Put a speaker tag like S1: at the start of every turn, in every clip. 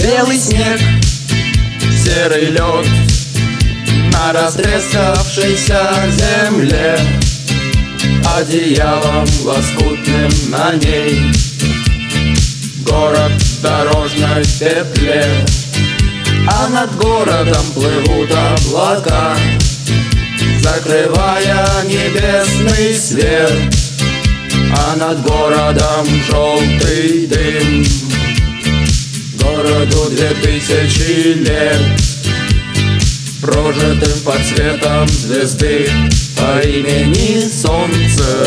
S1: Белый снег, серый лед на растрескавшейся земле, одеялом лоскутным на ней город в дорожной петле. А над городом плывут облака, закрывая небесный свет. А над городом желтый дым, городу 2000 лет, прожитым под светом звезды по имени Солнце.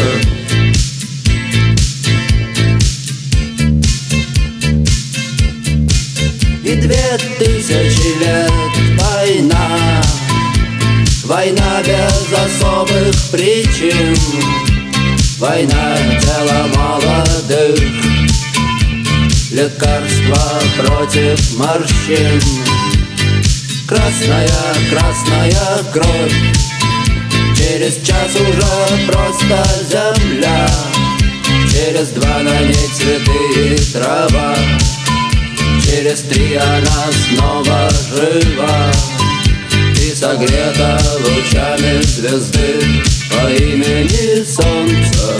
S1: И 2000 лет война, война без особых причин, война тела молодых, лекарства против морщин. Красная, красная кровь, через час уже просто земля, через 2 на ней цветы и трава, через 3 она снова жива и согрета лучами звезды по имени Солнце.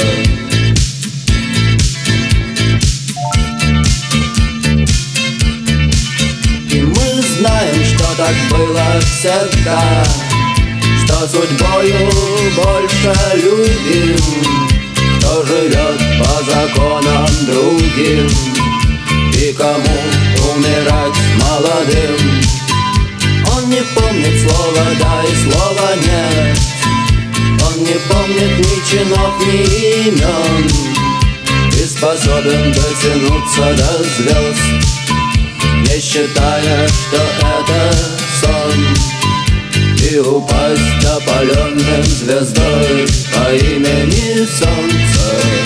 S1: И мы знаем, что так было всегда, что судьбою больше любим, кто живет по законам другим, и кому умирать молодым. Он не помнит слова «да» и слова «нет», он не помнит ни чинов, ни имен, и способен дотянуться до звезд, не считая, что это сон, и упасть опаленным звездой по имени Солнце.